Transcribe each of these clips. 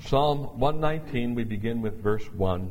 Psalm 119, we begin with verse 1.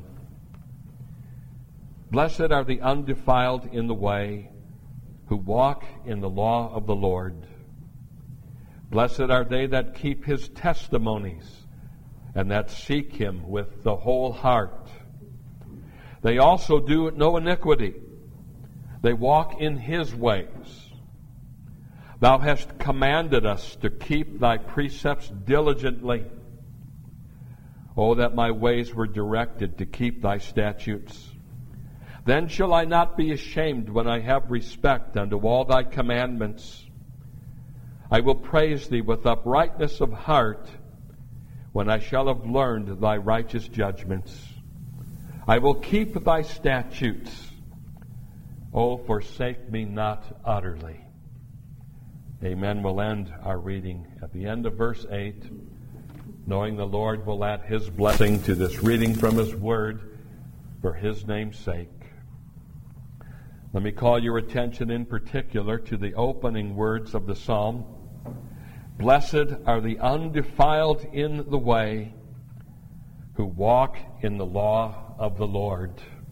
Blessed are the undefiled in the way, who walk in the law of the Lord. Blessed are they that keep his testimonies, and that seek him with the whole heart. They also do no iniquity. They walk in his ways. Thou hast commanded us to keep thy precepts diligently. Oh, that my ways were directed to keep thy statutes. Then shall I not be ashamed when I have respect unto all thy commandments. I will praise thee with uprightness of heart when I shall have learned thy righteous judgments. I will keep thy statutes. Oh, forsake me not utterly. Amen. We'll end our reading at the end of verse 8, knowing the Lord will add his blessing to this reading from his word for his name's sake. Let me call your attention in particular to the opening words of the psalm. Blessed are the undefiled in the way, who walk in the law of the Lord.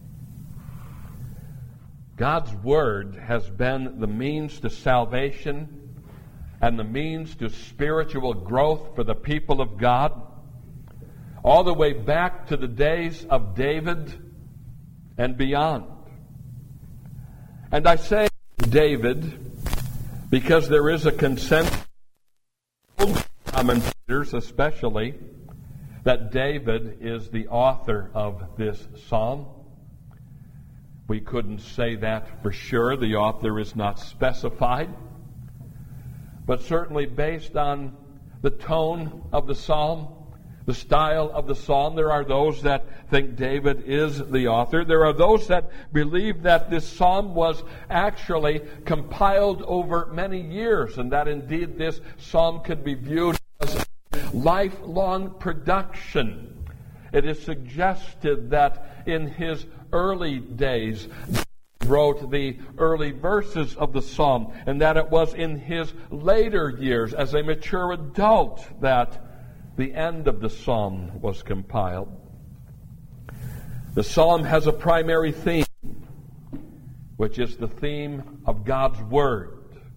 God's word has been the means to salvation and the means to spiritual growth for the people of God, all the way back to the days of David and beyond. And I say David because there is a consensus, commentators especially, that David is the author of this psalm. We couldn't say that for sure. The author is not specified. But certainly based on the tone of the psalm, the style of the psalm, there are those that think David is the author. There are those that believe that this psalm was actually compiled over many years, and that indeed this psalm could be viewed as a lifelong production. It is suggested that in his early days, wrote the early verses of the psalm, and that it was in his later years as a mature adult that the end of the psalm was compiled. The psalm has a primary theme, which is the theme of God's word.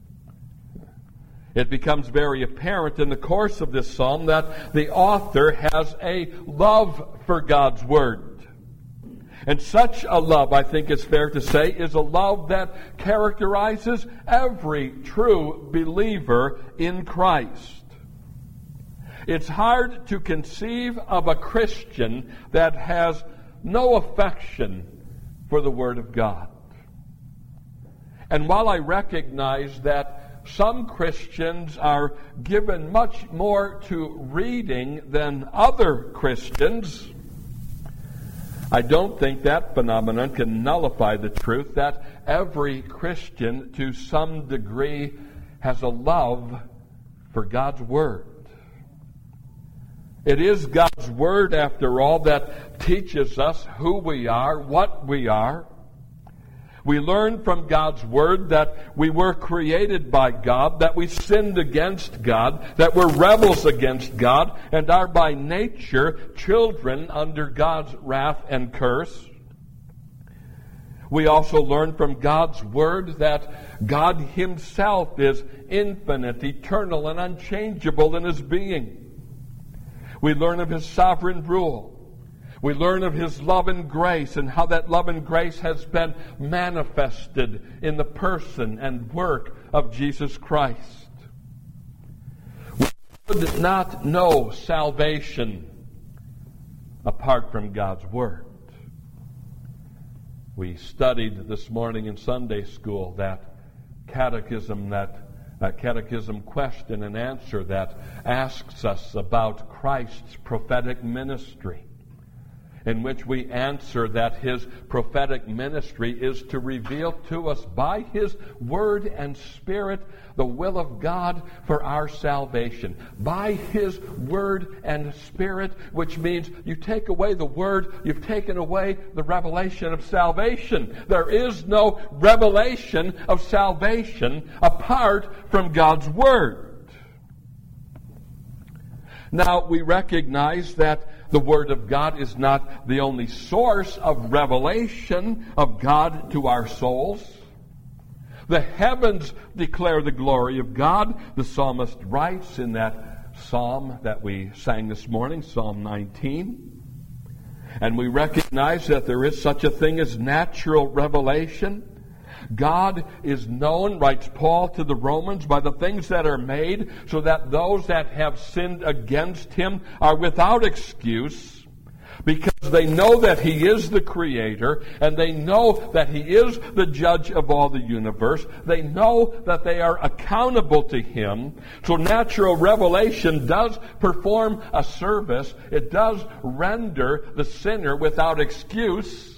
It becomes very apparent in the course of this psalm that the author has a love for God's word. And such a love, I think it's fair to say, is a love that characterizes every true believer in Christ. It's hard to conceive of a Christian that has no affection for the Word of God. And while I recognize that some Christians are given much more to reading than other Christians, I don't think that phenomenon can nullify the truth that every Christian, to some degree, has a love for God's Word. It is God's Word, after all, that teaches us who we are, what we are. We learn from God's Word that we were created by God, that we sinned against God, that we're rebels against God, and are by nature children under God's wrath and curse. We also learn from God's Word that God Himself is infinite, eternal, and unchangeable in His being. We learn of His sovereign rule. We learn of His love and grace, and how that love and grace has been manifested in the person and work of Jesus Christ. We could not know salvation apart from God's Word. We studied this morning in Sunday school that catechism question and answer that asks us about Christ's prophetic ministry, in which we answer that His prophetic ministry is to reveal to us by His Word and Spirit the will of God for our salvation. By His Word and Spirit, which means you take away the Word, you've taken away the revelation of salvation. There is no revelation of salvation apart from God's Word. Now, we recognize that the Word of God is not the only source of revelation of God to our souls. The heavens declare the glory of God. The psalmist writes in that psalm that we sang this morning, Psalm 19. And we recognize that there is such a thing as natural revelation. God is known, writes Paul to the Romans, by the things that are made, so that those that have sinned against him are without excuse, because they know that he is the Creator, and they know that he is the judge of all the universe. They know that they are accountable to him. So natural revelation does perform a service. It does render the sinner without excuse.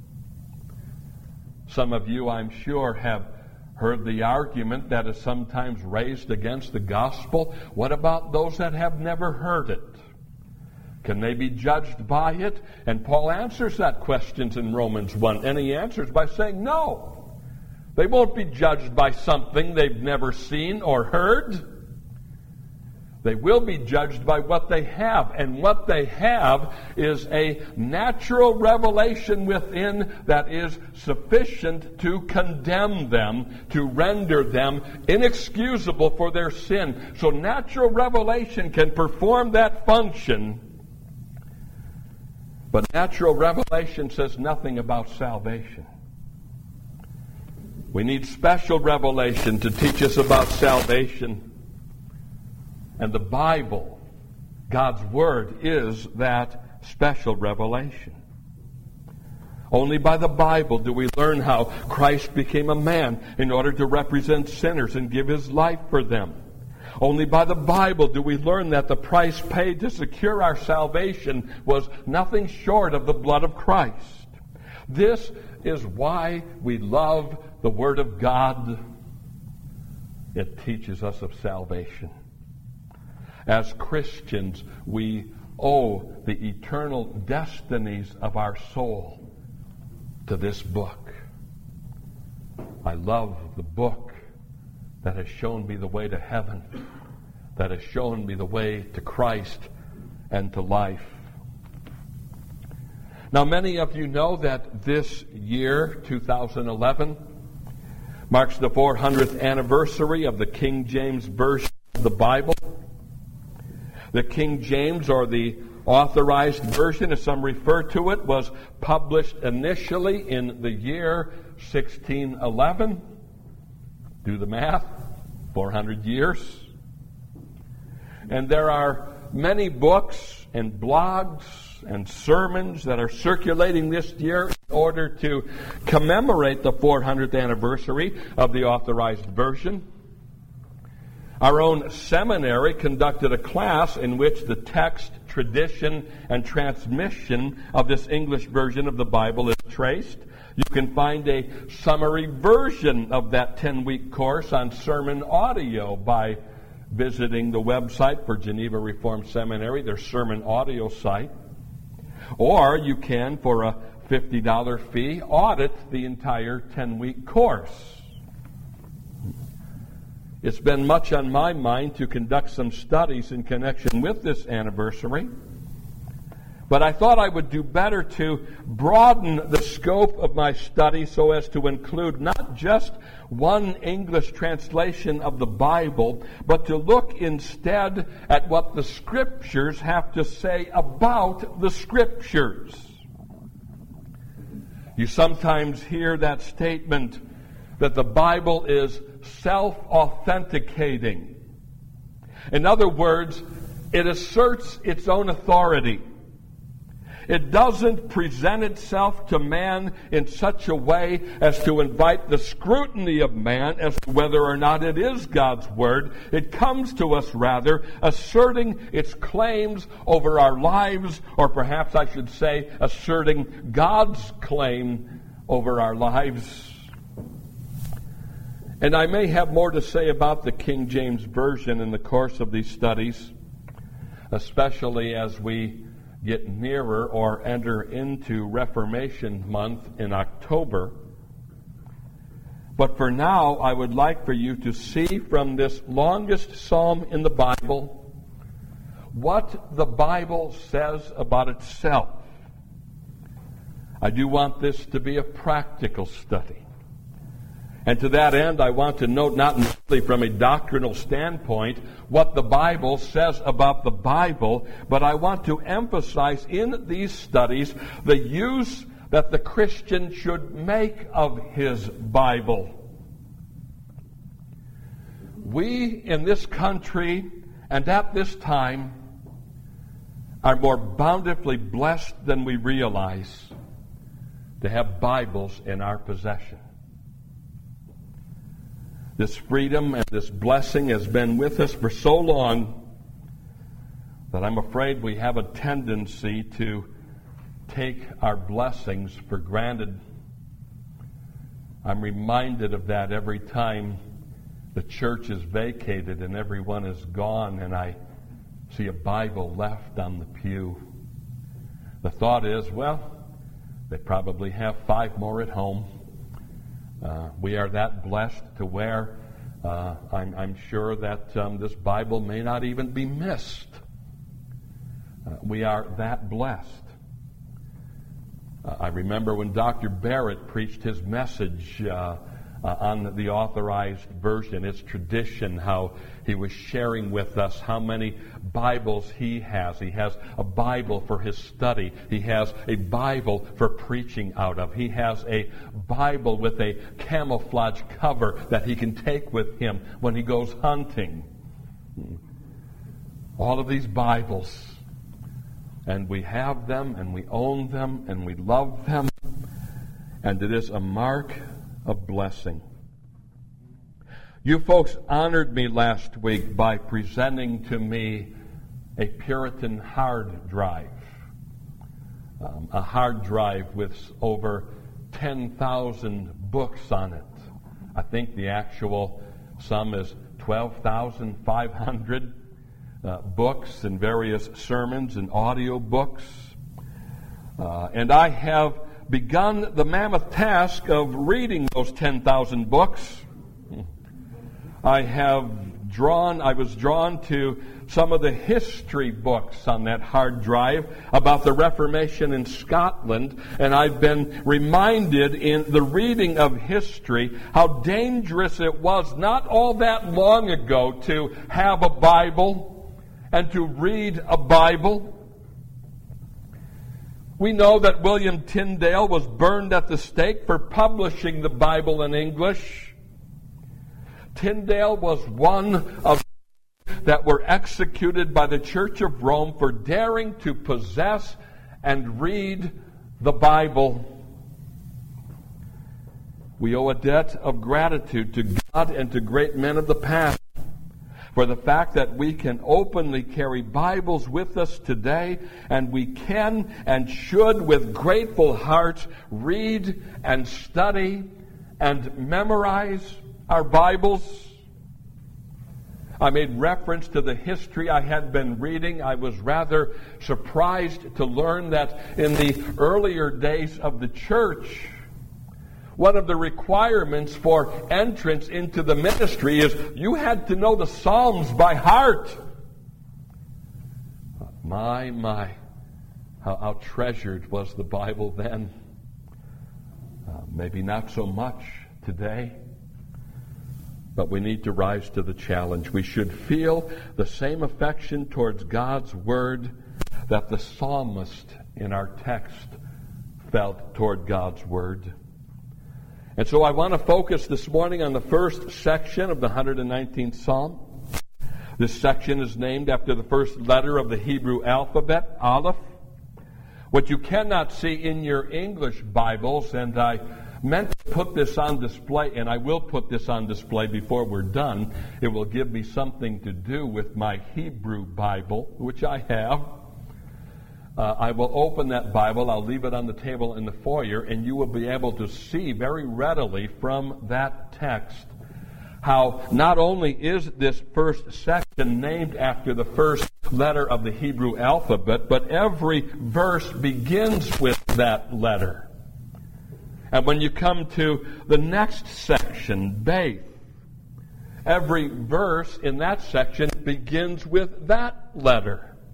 Some of you, I'm sure, have heard the argument that is sometimes raised against the gospel. What about those that have never heard it? Can they be judged by it? And Paul answers that question in Romans 1. And he answers by saying no. They won't be judged by something they've never seen or heard. They will be judged by what they have. And what they have is a natural revelation within that is sufficient to condemn them, to render them inexcusable for their sin. So natural revelation can perform that function. But natural revelation says nothing about salvation. We need special revelation to teach us about salvation. And the Bible, God's Word, is that special revelation. Only by the Bible do we learn how Christ became a man in order to represent sinners and give his life for them. Only by the Bible do we learn that the price paid to secure our salvation was nothing short of the blood of Christ. This is why we love the Word of God. It teaches us of salvation. As Christians, we owe the eternal destinies of our soul to this book. I love the book that has shown me the way to heaven, that has shown me the way to Christ and to life. Now, many of you know that this year, 2011, marks the 400th anniversary of the King James Version of the Bible. The King James, or the Authorized Version, as some refer to it, was published initially in the year 1611. Do the math, 400 years. And there are many books and blogs and sermons that are circulating this year in order to commemorate the 400th anniversary of the Authorized Version. Our own seminary conducted a class in which the text, tradition, and transmission of this English version of the Bible is traced. You can find a summary version of that 10-week course on sermon audio by visiting the website for Geneva Reformed Seminary, their sermon audio site. Or you can, for a $50 fee, audit the entire 10-week course. It's been much on my mind to conduct some studies in connection with this anniversary. But I thought I would do better to broaden the scope of my study so as to include not just one English translation of the Bible, but to look instead at what the Scriptures have to say about the Scriptures. You sometimes hear that statement that the Bible is self-authenticating. In other words, it asserts its own authority. It doesn't present itself to man in such a way as to invite the scrutiny of man as to whether or not it is God's Word. It comes to us rather asserting its claims over our lives, or perhaps I should say asserting God's claim over our lives. And I may have more to say about the King James Version in the course of these studies, especially as we get nearer or enter into Reformation Month in October. But for now, I would like for you to see from this longest psalm in the Bible what the Bible says about itself. I do want this to be a practical study. And to that end, I want to note, not merely from a doctrinal standpoint, what the Bible says about the Bible, but I want to emphasize in these studies the use that the Christian should make of his Bible. We in this country and at this time are more bountifully blessed than we realize to have Bibles in our possession. This freedom and this blessing has been with us for so long that I'm afraid we have a tendency to take our blessings for granted. I'm reminded of that every time the church is vacated and everyone is gone and I see a Bible left on the pew. The thought is, well, they probably have 5 more at home. We are that blessed to where I'm sure that this Bible may not even be missed. We are that blessed. I remember when Dr. Barrett preached his message on the Authorized Version. It's tradition how he was sharing with us how many Bibles he has. He has a Bible for his study. He has a Bible for preaching out of. He has a Bible with a camouflage cover that he can take with him when he goes hunting. All of these Bibles. And we have them, and we own them, and we love them. And it is a mark of blessing. You folks honored me last week by presenting to me a Puritan hard drive. A hard drive with over 10,000 books on it. I think the actual sum is 12,500 books and various sermons and audio books. And I have begun the mammoth task of reading those 10,000 books. I was drawn to some of the history books on that hard drive about the Reformation in Scotland, and I've been reminded in the reading of history how dangerous it was not all that long ago to have a Bible and to read a Bible. We know that William Tyndale was burned at the stake for publishing the Bible in English. Tyndale was one of that were executed by the Church of Rome for daring to possess and read the Bible. We owe a debt of gratitude to God and to great men of the past for the fact that we can openly carry Bibles with us today, and we can and should with grateful hearts read and study and memorize our Bibles. I made reference to the history I had been reading. I was rather surprised to learn that in the earlier days of the church, one of the requirements for entrance into the ministry is you had to know the Psalms by heart. My, how treasured was the Bible then. Maybe not so much today. But we need to rise to the challenge. We should feel the same affection towards God's Word that the psalmist in our text felt toward God's Word. And so I want to focus this morning on the first section of the 119th Psalm. This section is named after the first letter of the Hebrew alphabet, Aleph. What you cannot see in your English Bibles, and I meant to put this on display, and I will put this on display before we're done. It will give me something to do with my Hebrew Bible, which I have. I will open that Bible. I'll leave it on the table in the foyer, and you will be able to see very readily from that text how not only is this first section named after the first letter of the Hebrew alphabet, but every verse begins with that letter. And when you come to the next section, Beth, every verse in that section begins with that letter.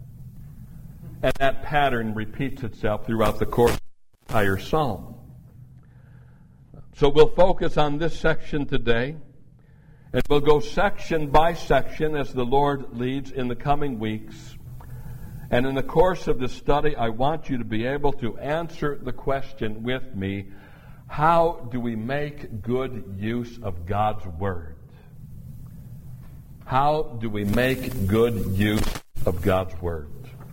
And that pattern repeats itself throughout the course of the entire psalm. So we'll focus on this section today, and we'll go section by section as the Lord leads in the coming weeks. And in the course of this study, I want you to be able to answer the question with me, how do we make good use of God's Word? How do we make good use of God's Word?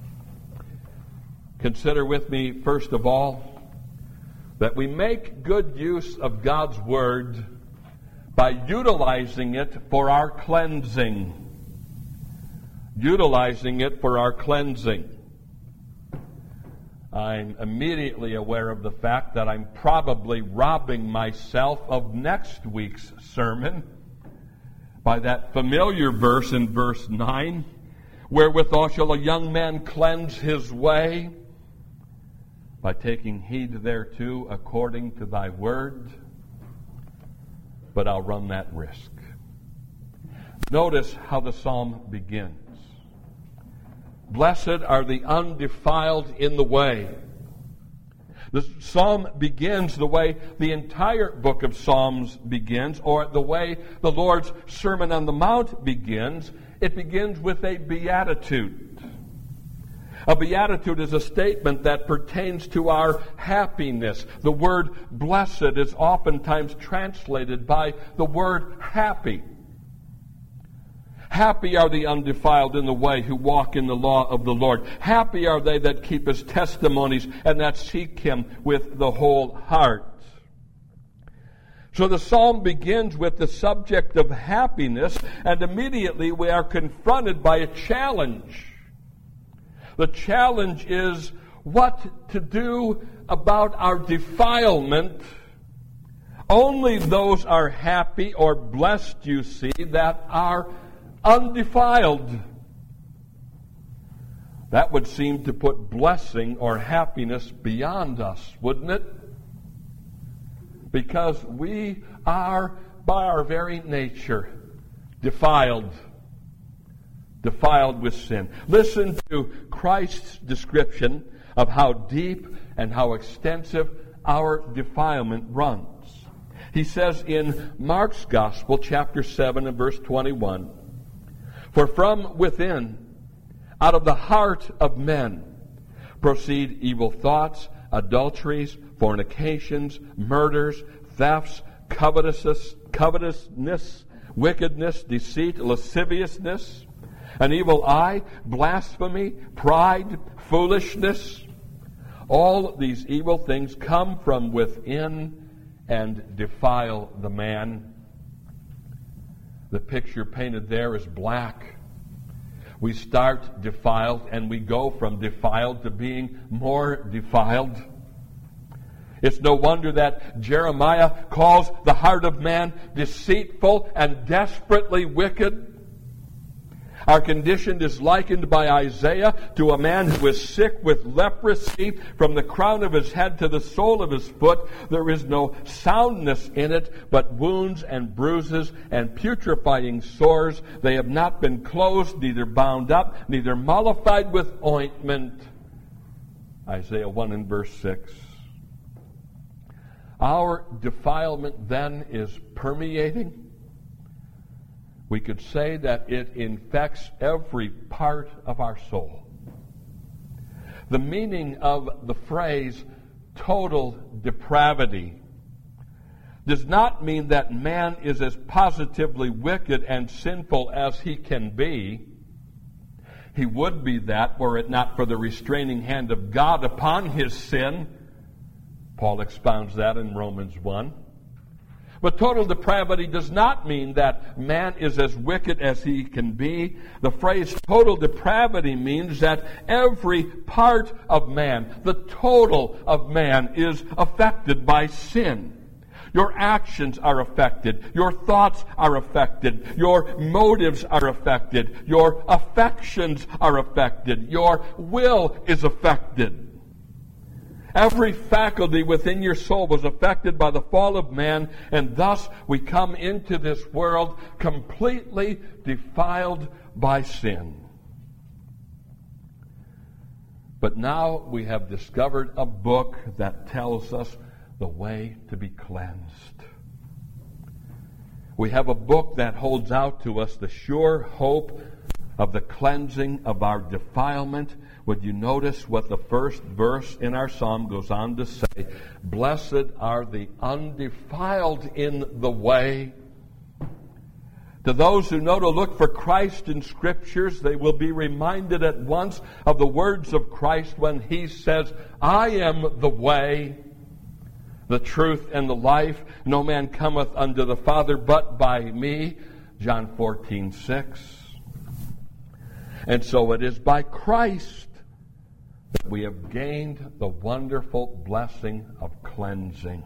Consider with me, first of all, that we make good use of God's Word by utilizing it for our cleansing. Utilizing it for our cleansing. I'm immediately aware of the fact that I'm probably robbing myself of next week's sermon by that familiar verse in verse 9, wherewithal shall a young man cleanse his way, by taking heed thereto according to thy word. But I'll run that risk. Notice how the psalm begins. Blessed are the undefiled in the way. The psalm begins the way the entire book of Psalms begins, or the way the Lord's Sermon on the Mount begins. It begins with a beatitude. A beatitude is a statement that pertains to our happiness. The word blessed is oftentimes translated by the word happy. Happy are the undefiled in the way who walk in the law of the Lord. Happy are they that keep his testimonies and that seek him with the whole heart. So the psalm begins with the subject of happiness, and immediately we are confronted by a challenge. The challenge is what to do about our defilement. Only those are happy or blessed, you see, that are undefiled. That would seem to put blessing or happiness beyond us, wouldn't it? Because we are, by our very nature, defiled with sin. Listen to Christ's description of how deep and how extensive our defilement runs. He says in Mark's Gospel, chapter 7 and verse 21, for from within, out of the heart of men, proceed evil thoughts, adulteries, fornications, murders, thefts, covetousness, wickedness, deceit, lasciviousness, an evil eye, blasphemy, pride, foolishness. All these evil things come from within and defile the man. The picture painted there is black. We start defiled and we go from defiled to being more defiled. It's no wonder that Jeremiah calls the heart of man deceitful and desperately wicked. Our condition is likened by Isaiah to a man who is sick with leprosy from the crown of his head to the sole of his foot. There is no soundness in it, but wounds and bruises and putrefying sores. They have not been closed, neither bound up, neither mollified with ointment. Isaiah 1 and verse 6. Our defilement then is permeating. We could say that it infects every part of our soul. The meaning of the phrase total depravity does not mean that man is as positively wicked and sinful as he can be. He would be that were it not for the restraining hand of God upon his sin. Paul expounds that in Romans 1. But total depravity does not mean that man is as wicked as he can be. The phrase total depravity means that every part of man, the total of man, is affected by sin. Your actions are affected. Your thoughts are affected. Your motives are affected. Your affections are affected. Your will is affected. Every faculty within your soul was affected by the fall of man, and thus we come into this world completely defiled by sin. But now we have discovered a book that tells us the way to be cleansed. We have a book that holds out to us the sure hope of the cleansing of our defilement. Would you notice what the first verse in our psalm goes on to say? Blessed are the undefiled in the way. To those who know to look for Christ in Scriptures, they will be reminded at once of the words of Christ when He says, I am the way, the truth, and the life. No man cometh unto the Father but by me. John 14:6. And so it is by Christ that we have gained the wonderful blessing of cleansing.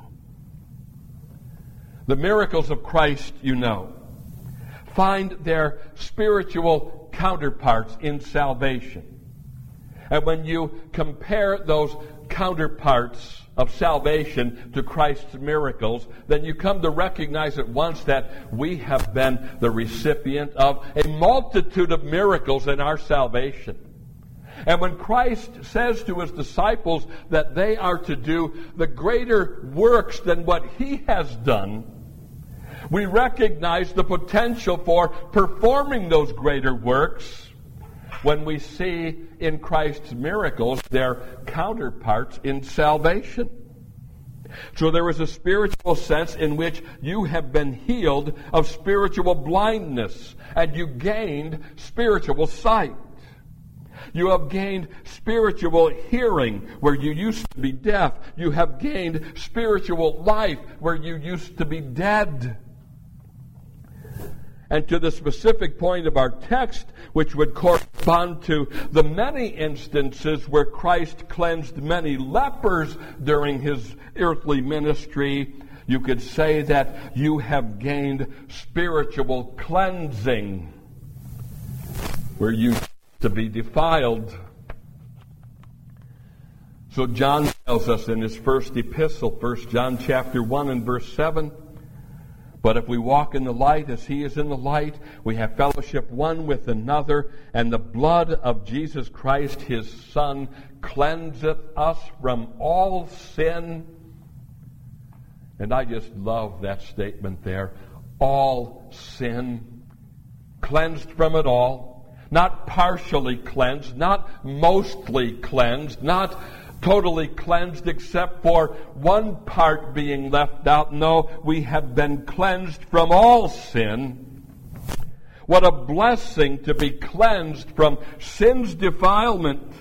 The miracles of Christ, you know, find their spiritual counterparts in salvation. And when you compare those counterparts of salvation to Christ's miracles, then you come to recognize at once that we have been the recipient of a multitude of miracles in our salvation. And when Christ says to His disciples that they are to do the greater works than what He has done, we recognize the potential for performing those greater works when we see in Christ's miracles their counterparts in salvation. So there is a spiritual sense in which you have been healed of spiritual blindness, and you gained spiritual sight. You have gained spiritual hearing where you used to be deaf. You have gained spiritual life where you used to be dead. And to the specific point of our text, which would correspond to the many instances where Christ cleansed many lepers during His earthly ministry, you could say that you have gained spiritual cleansing where you used to be defiled. So John tells us in his first epistle, 1 John chapter 1 and verse 7, but if we walk in the light as He is in the light, we have fellowship one with another, and the blood of Jesus Christ, His Son, cleanseth us from all sin. And I just love that statement there. All sin. Cleansed from it all. Not partially cleansed, not mostly cleansed, not totally cleansed except for one part being left out. No, we have been cleansed from all sin. What a blessing to be cleansed from sin's defilement.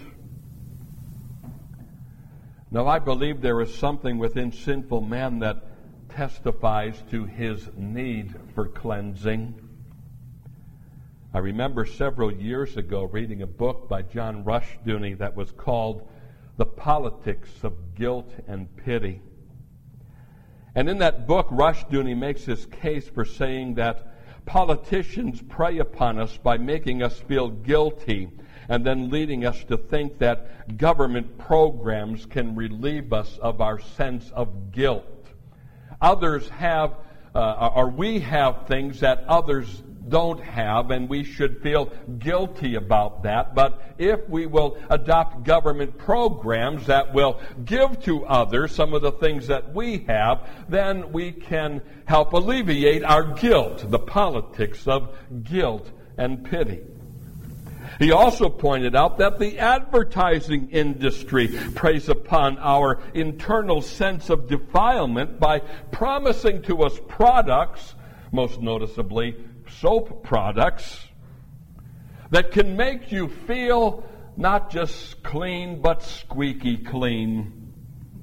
Now, I believe there is something within sinful man that testifies to his need for cleansing. I remember several years ago reading a book by John Rushdoony that was called The Politics of Guilt and Pity. And in that book, Rushdoony makes his case for saying that politicians prey upon us by making us feel guilty and then leading us to think that government programs can relieve us of our sense of guilt. Others have, or we have things that others don't have, and we should feel guilty about that. But if we will adopt government programs that will give to others some of the things that we have, then we can help alleviate our guilt, the politics of guilt and pity. He also pointed out that the advertising industry preys upon our internal sense of defilement by promising to us products, most noticeably soap products, that can make you feel not just clean, but squeaky clean.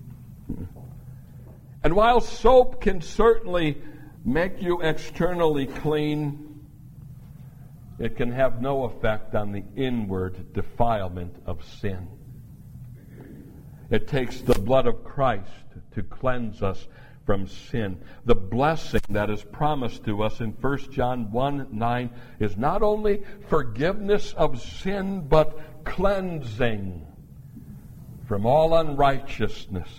And while soap can certainly make you externally clean, it can have no effect on the inward defilement of sin. It takes the blood of Christ to cleanse us from sin. The blessing that is promised to us in 1 John 1:9 is not only forgiveness of sin, but cleansing from all unrighteousness.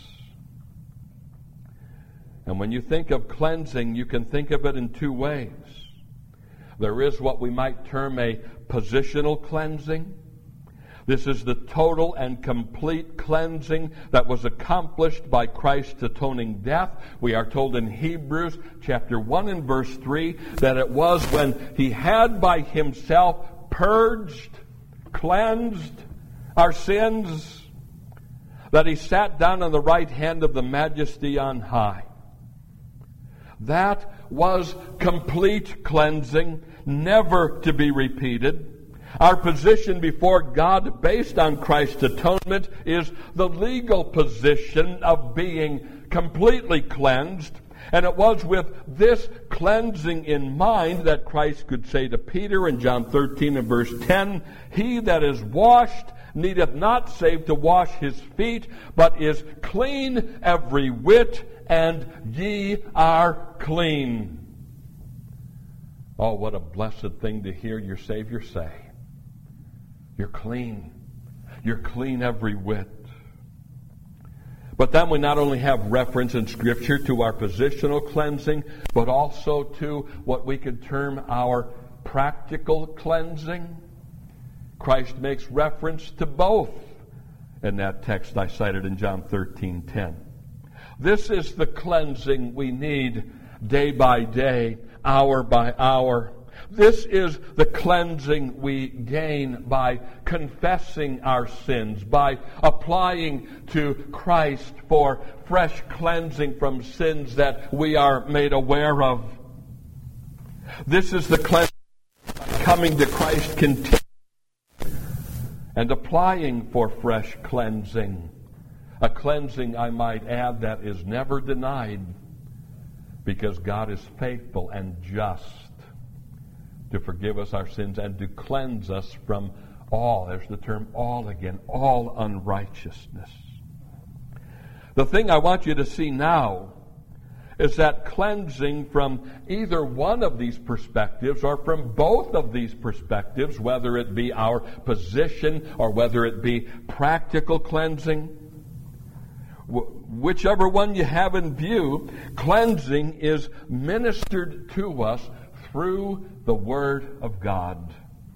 And when you think of cleansing, you can think of it in two ways. There is what we might term a positional cleansing. This is the total and complete cleansing that was accomplished by Christ's atoning death. We are told in Hebrews chapter 1 and verse 3 that it was when he had by himself purged, cleansed our sins, that he sat down on the right hand of the Majesty on high. That was complete cleansing, never to be repeated. Our position before God based on Christ's atonement is the legal position of being completely cleansed. And it was with this cleansing in mind that Christ could say to Peter in John 13 and verse 10, "He that is washed needeth not save to wash his feet, but is clean every whit, and ye are clean." Oh, what a blessed thing to hear your Savior say. You're clean. You're clean every whit. But then we not only have reference in Scripture to our positional cleansing, but also to what we could term our practical cleansing. Christ makes reference to both in that text I cited in John 13:10. This is the cleansing we need day by day, hour by hour. This is the cleansing we gain by confessing our sins, by applying to Christ for fresh cleansing from sins that we are made aware of. This is the cleansing by coming to Christ continually and applying for fresh cleansing. A cleansing, I might add, that is never denied, because God is faithful and just to forgive us our sins and to cleanse us from all, there's the term all again, all unrighteousness. The thing I want you to see now is that cleansing from either one of these perspectives or from both of these perspectives, whether it be our position or whether it be practical cleansing, whichever one you have in view, cleansing is ministered to us through the Word of God.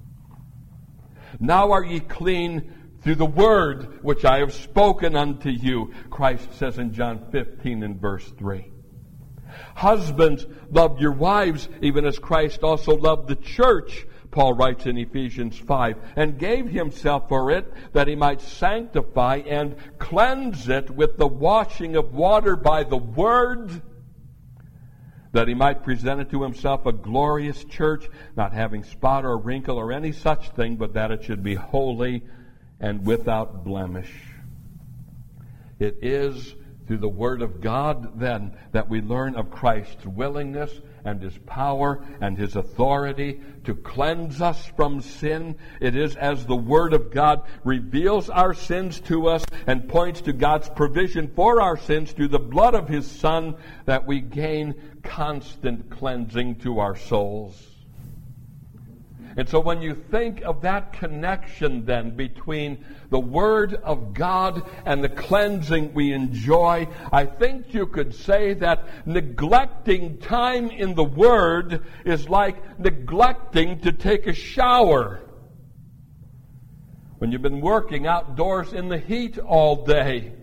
"Now are ye clean through the word which I have spoken unto you," Christ says in John 15 and verse 3. "Husbands, love your wives, even as Christ also loved the church," Paul writes in Ephesians 5, "and gave himself for it, that he might sanctify and cleanse it with the washing of water by the word, that he might present it to himself a glorious church, not having spot or wrinkle or any such thing, but that it should be holy and without blemish." It is through the Word of God, then, that we learn of Christ's willingness and His power and His authority to cleanse us from sin. It is as the Word of God reveals our sins to us and points to God's provision for our sins through the blood of His Son that we gain constant cleansing to our souls. And so when you think of that connection then between the Word of God and the cleansing we enjoy, I think you could say that neglecting time in the Word is like neglecting to take a shower. When you've been working outdoors in the heat all day.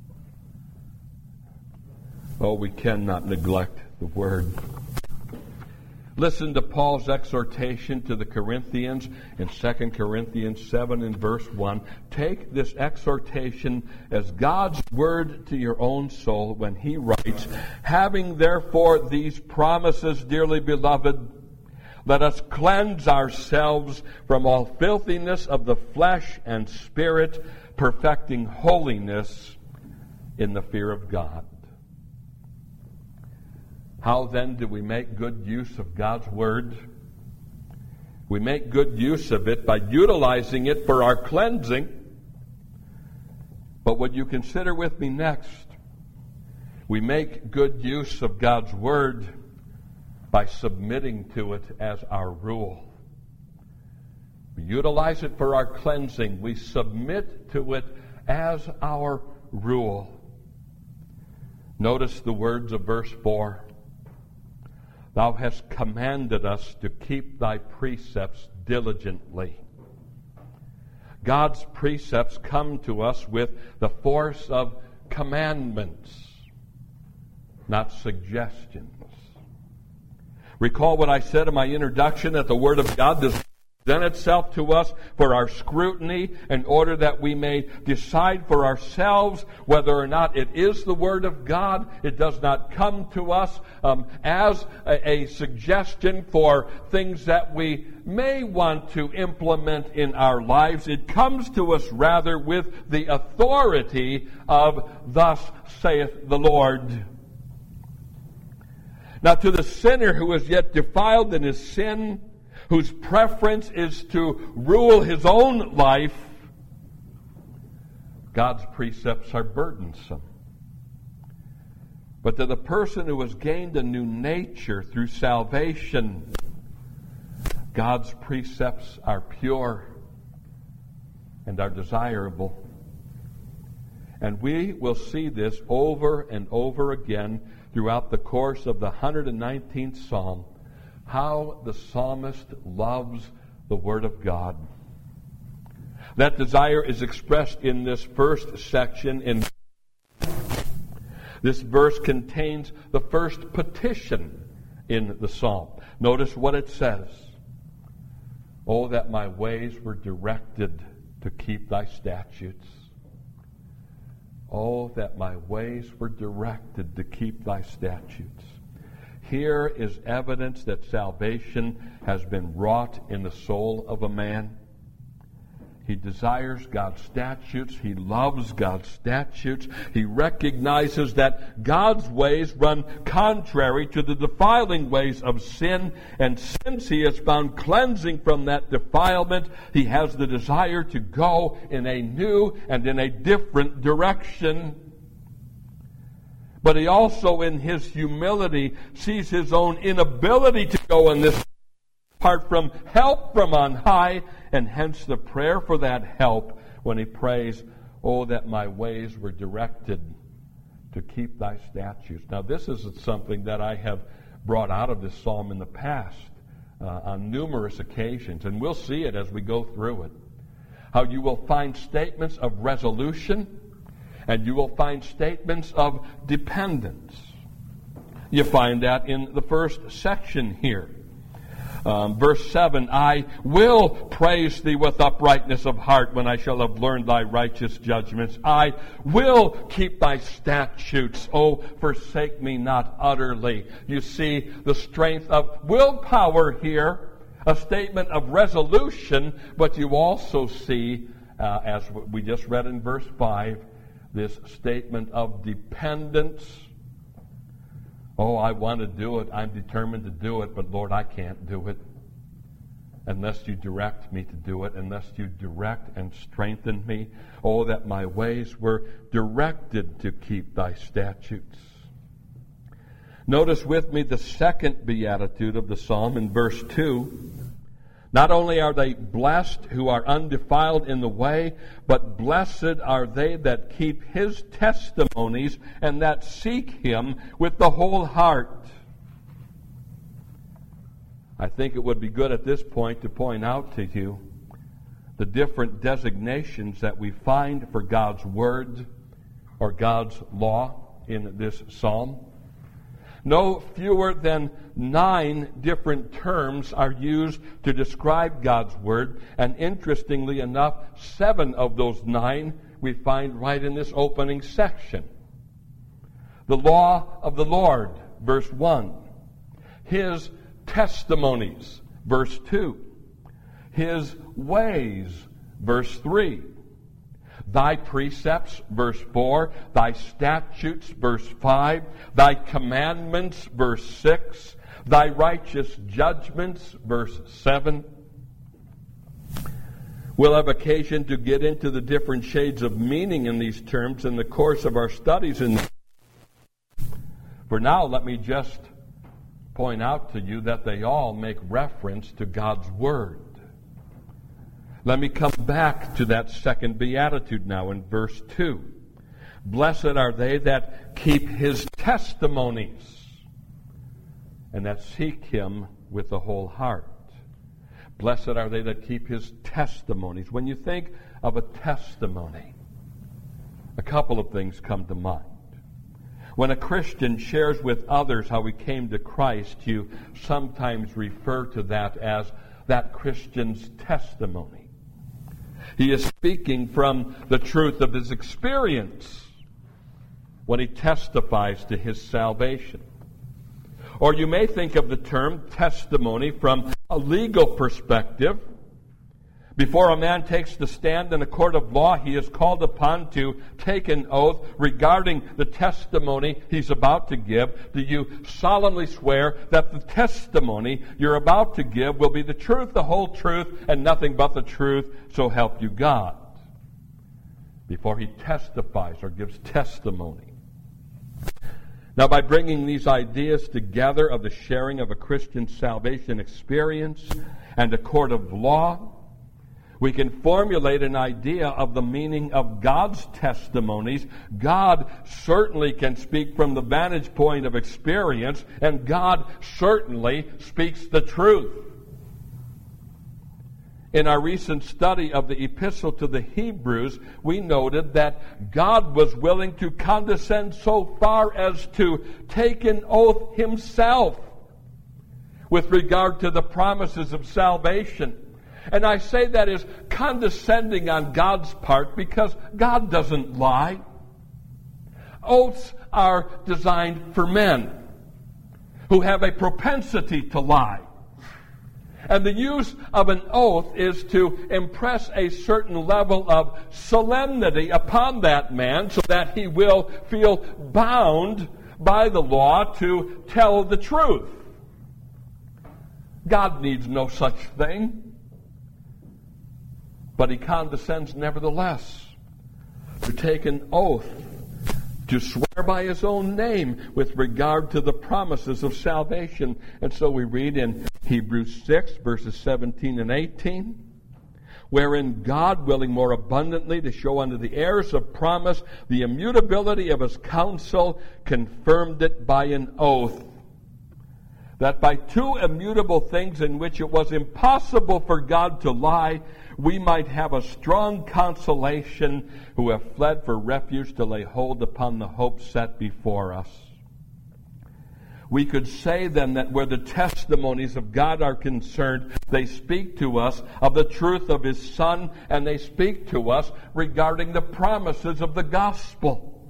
Oh, we cannot neglect the Word. Listen to Paul's exhortation to the Corinthians in 2 Corinthians 7 and verse 1. Take this exhortation as God's word to your own soul when he writes, "Having therefore these promises, dearly beloved, let us cleanse ourselves from all filthiness of the flesh and spirit, perfecting holiness in the fear of God." How then do we make good use of God's Word? We make good use of it by utilizing it for our cleansing. But would you consider with me next, we make good use of God's Word by submitting to it as our rule. We utilize it for our cleansing. We submit to it as our rule. Notice the words of verse 4. "Thou hast commanded us to keep thy precepts diligently." God's precepts come to us with the force of commandments, not suggestions. Recall what I said in my introduction, that the Word of God does present itself to us for our scrutiny in order that we may decide for ourselves whether or not it is the Word of God. It does not come to us as a suggestion for things that we may want to implement in our lives. It comes to us rather with the authority of "Thus saith the Lord." Now, to the sinner who is yet defiled in his sin, whose preference is to rule his own life, God's precepts are burdensome. But to the person who has gained a new nature through salvation, God's precepts are pure and are desirable. And we will see this over and over again throughout the course of the 119th Psalm, how the psalmist loves the Word of God. That desire is expressed in this first section. This verse contains the first petition in the psalm. Notice what it says. "Oh, that my ways were directed to keep thy statutes. Oh, that my ways were directed to keep thy statutes." Here is evidence that salvation has been wrought in the soul of a man. He desires God's statutes. He loves God's statutes. He recognizes that God's ways run contrary to the defiling ways of sin. And since he has found cleansing from that defilement, he has the desire to go in a new and in a different direction. But he also, in his humility, sees his own inability to go in this apart from help from on high, and hence the prayer for that help when he prays, "Oh, that my ways were directed to keep thy statutes." Now, this is something that I have brought out of this psalm in the past on numerous occasions, and we'll see it as we go through it. How you will find statements of resolution, and you will find statements of dependence. You find that in the first section here. Verse 7, "I will praise thee with uprightness of heart when I shall have learned thy righteous judgments. I will keep thy statutes. Oh, forsake me not utterly." You see the strength of willpower here, a statement of resolution, but you also see, as we just read in verse 5, this statement of dependence. "Oh, I want to do it. I'm determined to do it, but Lord, I can't do it unless you direct me to do it, unless you direct and strengthen me. Oh, that my ways were directed to keep thy statutes." Notice with me the second beatitude of the psalm in verse 2. Not only are they blessed who are undefiled in the way, but blessed are they that keep his testimonies and that seek him with the whole heart. I think it would be good at this point to point out to you the different designations that we find for God's Word or God's law in this psalm. No fewer than 9 different terms are used to describe God's Word, and interestingly enough, 7 of those 9 we find right in this opening section. The law of the Lord, verse 1. His testimonies, verse 2. His ways, verse 3. Thy precepts, verse 4. Thy statutes, verse 5. Thy commandments, verse 6. Thy righteous judgments, verse 7. We'll have occasion to get into the different shades of meaning in these terms in the course of our studies. For now, let me just point out to you that they all make reference to God's Word. Let me come back to that second beatitude now in verse 2. Blessed are they that keep his testimonies and that seek him with the whole heart. Blessed are they that keep his testimonies. When you think of a testimony, a couple of things come to mind. When a Christian shares with others how he came to Christ, you sometimes refer to that as that Christian's testimony. He is speaking from the truth of his experience when he testifies to his salvation. Or you may think of the term testimony from a legal perspective. Before a man takes the stand in a court of law, he is called upon to take an oath regarding the testimony he's about to give. Do you solemnly swear that the testimony you're about to give will be the truth, the whole truth, and nothing but the truth, so help you God? Before he testifies or gives testimony. Now, by bringing these ideas together of the sharing of a Christian salvation experience and a court of law, we can formulate an idea of the meaning of God's testimonies. God certainly can speak from the vantage point of experience, and God certainly speaks the truth. In our recent study of the Epistle to the Hebrews, we noted that God was willing to condescend so far as to take an oath himself with regard to the promises of salvation. And I say that is condescending on God's part because God doesn't lie. Oaths are designed for men who have a propensity to lie. And the use of an oath is to impress a certain level of solemnity upon that man so that he will feel bound by the law to tell the truth. God needs no such thing. But he condescends nevertheless to take an oath, to swear by his own name with regard to the promises of salvation. And so we read in Hebrews 6, verses 17 and 18, wherein God, willing more abundantly to show unto the heirs of promise the immutability of his counsel, confirmed it by an oath, that by two immutable things in which it was impossible for God to lie, we might have a strong consolation who have fled for refuge to lay hold upon the hope set before us. We could say then that where the testimonies of God are concerned, they speak to us of the truth of his Son, and they speak to us regarding the promises of the gospel.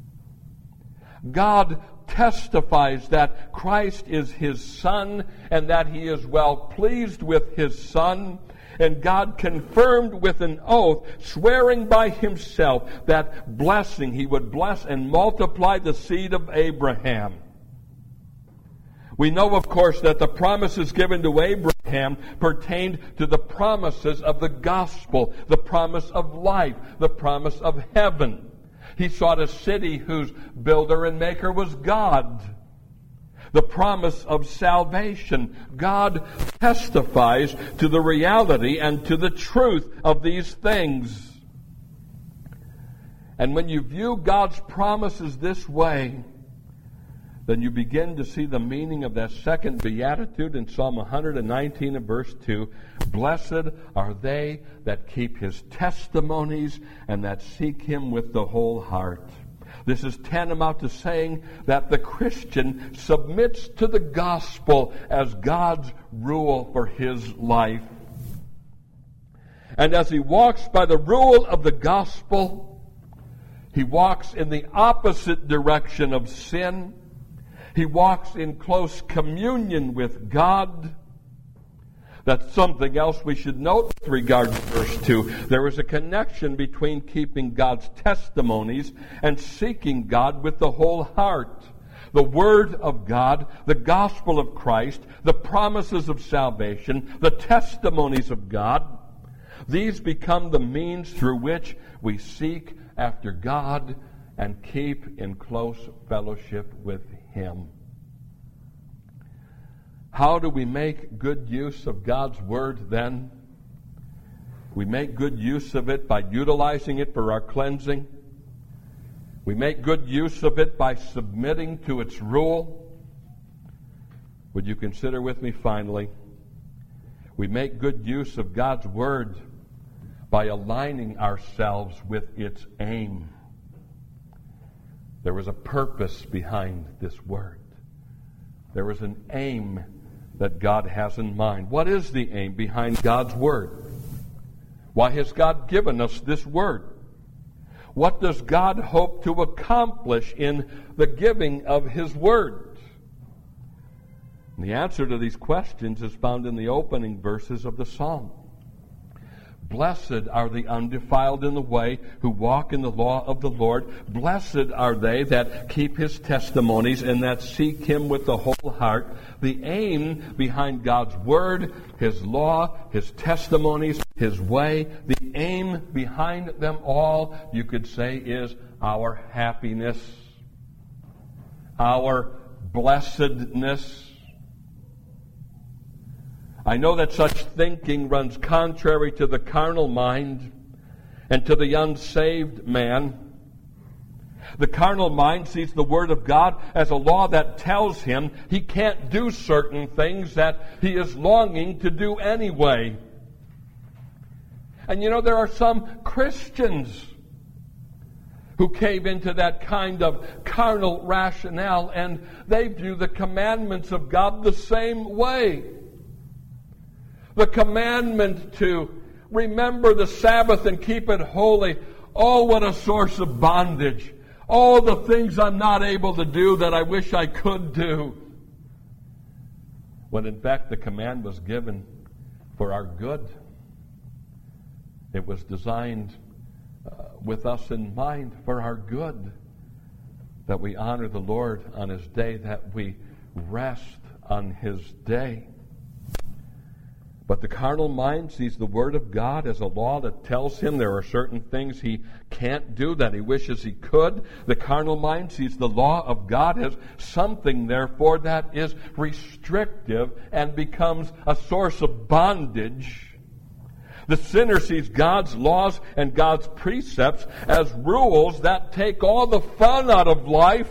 God testifies that Christ is his Son and that he is well pleased with his Son. And God confirmed with an oath, swearing by himself that blessing, he would bless and multiply the seed of Abraham. We know, of course, that the promises given to Abraham pertained to the promises of the gospel, the promise of life, the promise of heaven. He sought a city whose builder and maker was God. The promise of salvation. God testifies to the reality and to the truth of these things. And when you view God's promises this way, then you begin to see the meaning of that second beatitude in Psalm 119 and verse 2. Blessed are they that keep his testimonies and that seek him with the whole heart. This is tantamount to saying that the Christian submits to the gospel as God's rule for his life. And as he walks by the rule of the gospel, he walks in the opposite direction of sin. He walks in close communion with God. That's something else we should note with regard to verse 2. There is a connection between keeping God's testimonies and seeking God with the whole heart. The Word of God, the gospel of Christ, the promises of salvation, the testimonies of God, these become the means through which we seek after God and keep in close fellowship with him. How do we make good use of God's Word then? We make good use of it by utilizing it for our cleansing. We make good use of it by submitting to its rule. Would you consider with me finally? We make good use of God's Word by aligning ourselves with its aim. There was a purpose behind this word. There was an aim that God has in mind. What is the aim behind God's word? Why has God given us this word? What does God hope to accomplish in the giving of His word? And the answer to these questions is found in the opening verses of the psalm. Blessed are the undefiled in the way who walk in the law of the Lord. Blessed are they that keep His testimonies and that seek Him with the whole heart. The aim behind God's word, His law, His testimonies, His way, the aim behind them all, you could say, is our happiness, our blessedness. I know that such thinking runs contrary to the carnal mind and to the unsaved man. The carnal mind sees the Word of God as a law that tells him he can't do certain things that he is longing to do anyway. And you know, there are some Christians who cave into that kind of carnal rationale, and they view the commandments of God the same way. The commandment to remember the Sabbath and keep it holy. Oh, what a source of bondage. All the things I'm not able to do that I wish I could do. When in fact the command was given for our good. It was designed with us in mind for our good. That we honor the Lord on His day, that we rest on His day. But the carnal mind sees the Word of God as a law that tells him there are certain things he can't do that he wishes he could. The carnal mind sees the law of God as something, therefore, that is restrictive and becomes a source of bondage. The sinner sees God's laws and God's precepts as rules that take all the fun out of life.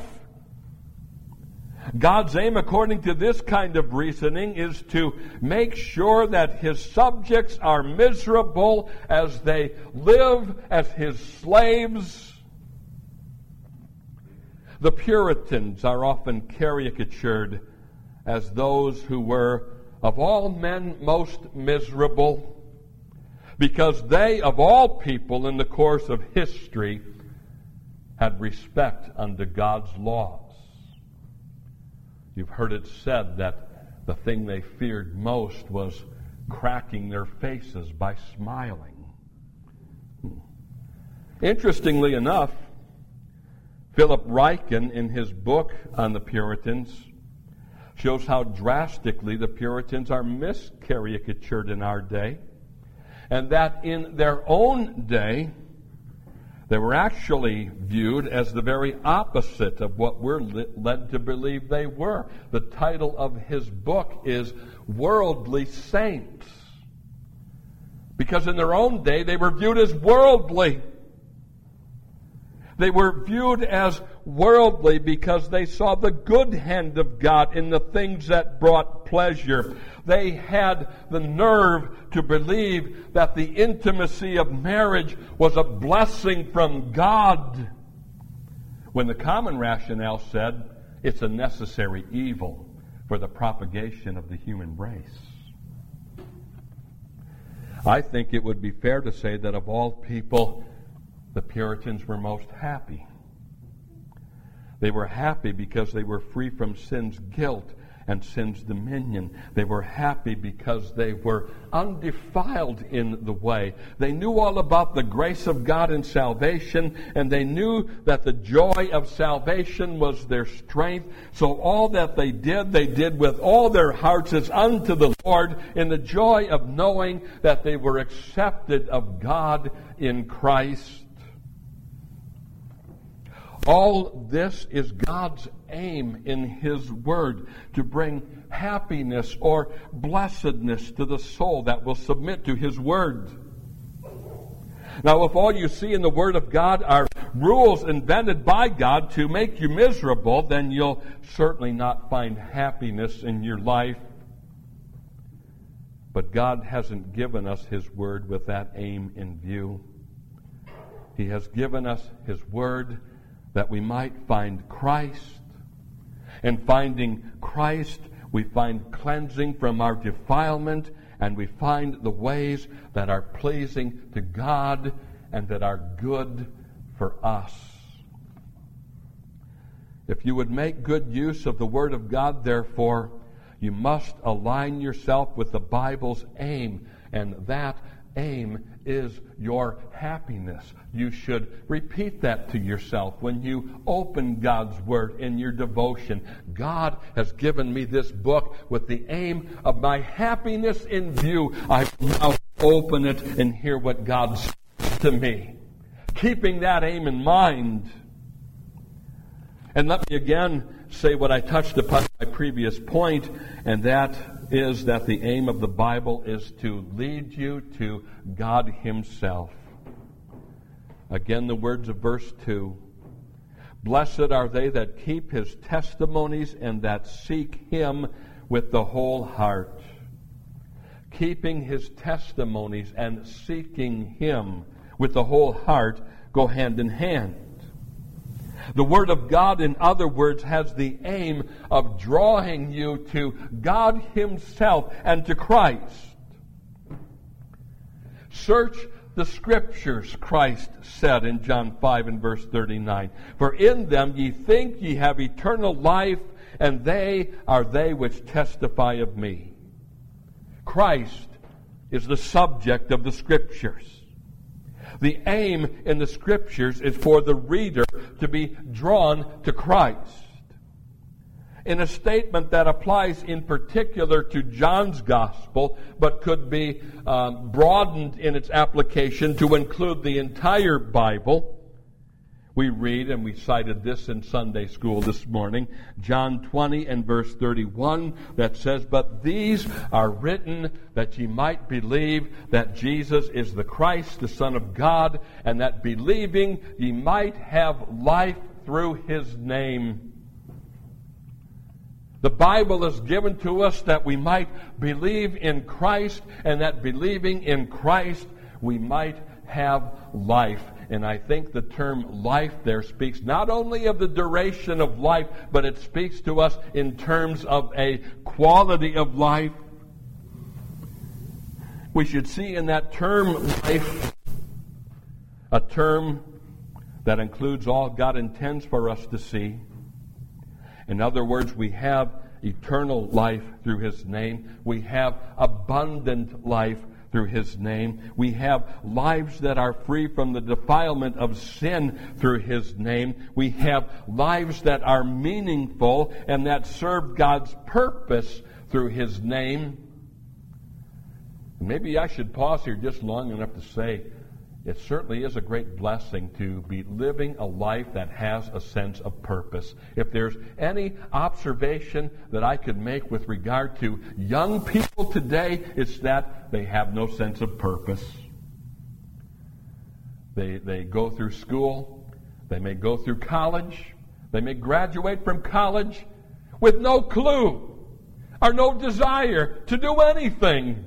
God's aim, according to this kind of reasoning, is to make sure that His subjects are miserable as they live as His slaves. The Puritans are often caricatured as those who were, of all men, most miserable, because they, of all people in the course of history, had respect unto God's laws. You've heard it said that the thing they feared most was cracking their faces by smiling. Interestingly enough, Philip Ryken, in his book on the Puritans, shows how drastically the Puritans are miscaricatured in our day, and that in their own day, they were actually viewed as the very opposite of what we're led to believe they were. The title of his book is Worldly Saints. Because in their own day, they were viewed as worldly. They were viewed as worldly because they saw the good hand of God in the things that brought pleasure. They had the nerve to believe that the intimacy of marriage was a blessing from God, when the common rationale said it's a necessary evil for the propagation of the human race. I think it would be fair to say that of all people, the Puritans were most happy. They were happy because they were free from sin's guilt and sin's dominion. They were happy because they were undefiled in the way. They knew all about the grace of God in salvation, and they knew that the joy of salvation was their strength. So all that they did with all their hearts as unto the Lord, in the joy of knowing that they were accepted of God in Christ. All this is God's aim in His Word, to bring happiness or blessedness to the soul that will submit to His Word. Now, if all you see in the Word of God are rules invented by God to make you miserable, then you'll certainly not find happiness in your life. But God hasn't given us His Word with that aim in view. He has given us His Word that we might find Christ. And finding Christ, we find cleansing from our defilement, and we find the ways that are pleasing to God and that are good for us. If you would make good use of the Word of God, therefore, you must align yourself with the Bible's aim, and that aim is your happiness. You should repeat that to yourself when you open God's Word in your devotion. God has given me this book with the aim of my happiness in view. I now open it and hear what God says to me, keeping that aim in mind. And let me again say what I touched upon in my previous point, and that is that the aim of the Bible is to lead you to God Himself. Again, the words of verse 2. Blessed are they that keep His testimonies and that seek Him with the whole heart. Keeping His testimonies and seeking Him with the whole heart go hand in hand. The Word of God, in other words, has the aim of drawing you to God Himself and to Christ. Search the Scriptures, Christ said in John 5 and verse 39. For in them ye think ye have eternal life, and they are they which testify of me. Christ is the subject of the Scriptures. The aim in the Scriptures is for the reader to be drawn to Christ. In a statement that applies in particular to John's Gospel, but could be broadened in its application to include the entire Bible, we read, and we cited this in Sunday school this morning, John 20 and verse 31, that says, But these are written that ye might believe that Jesus is the Christ, the Son of God, and that believing ye might have life through His name. The Bible is given to us that we might believe in Christ, and that believing in Christ we might have life. And I think the term life there speaks not only of the duration of life, but it speaks to us in terms of a quality of life. We should see in that term life a term that includes all God intends for us to see. In other words, we have eternal life through His name. We have abundant life through His name. We have lives that are free from the defilement of sin through His name. We have lives that are meaningful and that serve God's purpose through His name. Maybe I should pause here just long enough to say it certainly is a great blessing to be living a life that has a sense of purpose. If there's any observation that I could make with regard to young people today, it's that they have no sense of purpose. They go through school, they may go through college, they may graduate from college with no clue or no desire to do anything.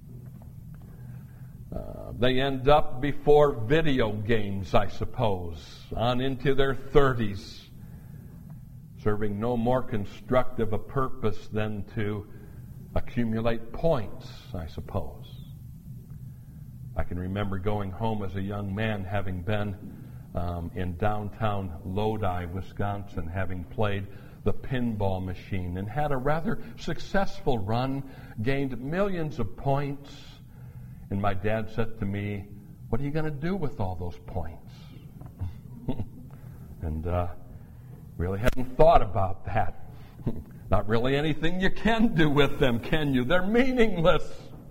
They end up before video games, I suppose, on into their 30s, serving no more constructive a purpose than to accumulate points, I suppose. I can remember going home as a young man, having been in downtown Lodi, Wisconsin, having played the pinball machine and had a rather successful run, gained millions of points. And my dad said to me, what are you going to do with all those points? And really hadn't thought about that. Not really anything you can do with them, can you? They're meaningless.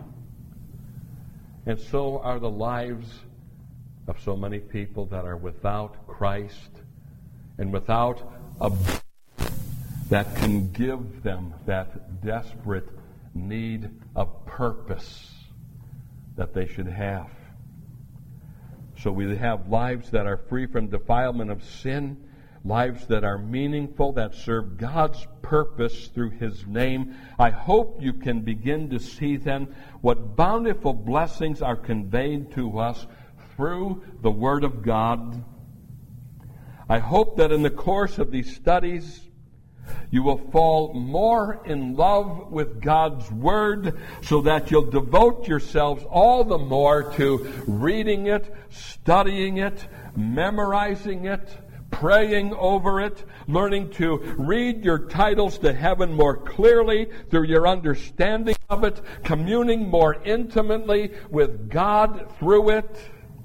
And so are the lives of so many people that are without Christ and without a that can give them that desperate need of purpose that they should have. So we have lives that are free from defilement of sin, lives that are meaningful, that serve God's purpose through His name. I hope you can begin to see then what bountiful blessings are conveyed to us through the Word of God. I hope that in the course of these studies, you will fall more in love with God's Word so that you'll devote yourselves all the more to reading it, studying it, memorizing it, praying over it, learning to read your titles to heaven more clearly through your understanding of it, communing more intimately with God through it.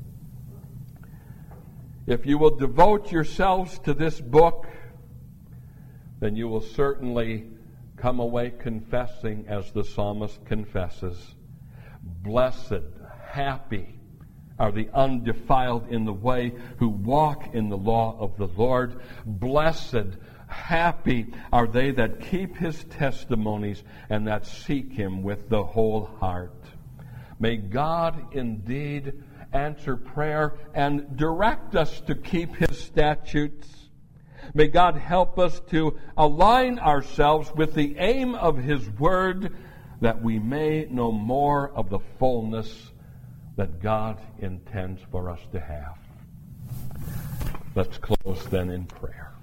If you will devote yourselves to this book, then you will certainly come away confessing as the psalmist confesses, "Blessed, happy are the undefiled in the way who walk in the law of the Lord. Blessed, happy are they that keep His testimonies and that seek Him with the whole heart." May God indeed answer prayer and direct us to keep His statutes. May God help us to align ourselves with the aim of His Word, that we may know more of the fullness that God intends for us to have. Let's close then in prayer.